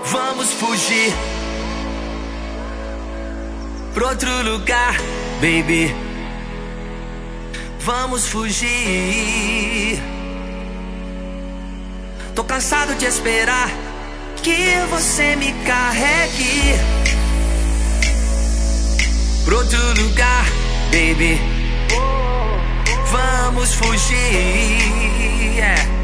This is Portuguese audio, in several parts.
Vamos fugir pra outro lugar, baby. Vamos fugir. Tô cansado de esperar que você me carregue pra outro lugar, baby. Vamos fugir,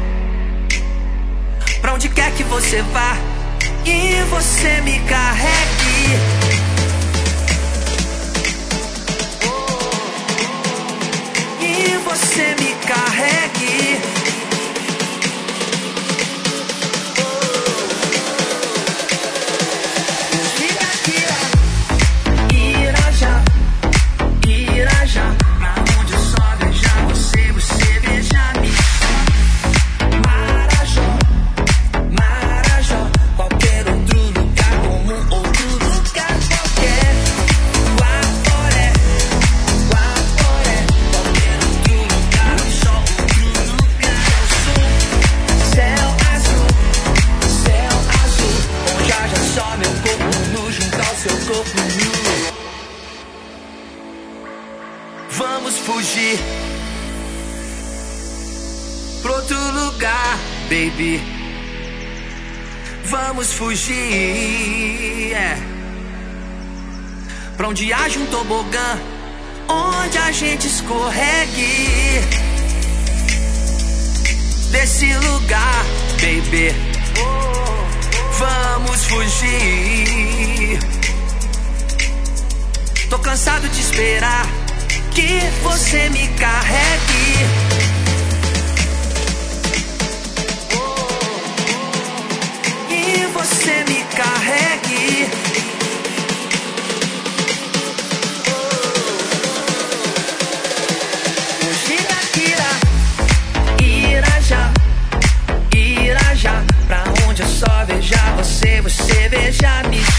pra onde quer que você vá e você me carregue. E você me carregue. Irajá, Irajá, pra onde eu só beijar você, você beija-me. Marajó, Marajó, qualquer outro lugar comum, outro lugar qualquer. Guaporé, Guaporé, qualquer outro lugar, só outro lugar. Eu sou céu azul, onde haja só meu corpo nu junto ao seu corpo nu. Vamos fugir pra outro lugar, baby. Vamos fugir, pra onde haja um tobogã, onde a gente escorregue desse lugar, baby. Vamos fugir. Tô cansado de esperar que você me carregue. E você me carregue. Irajá, Irajá, pra onde eu só beijar você, você beija-me.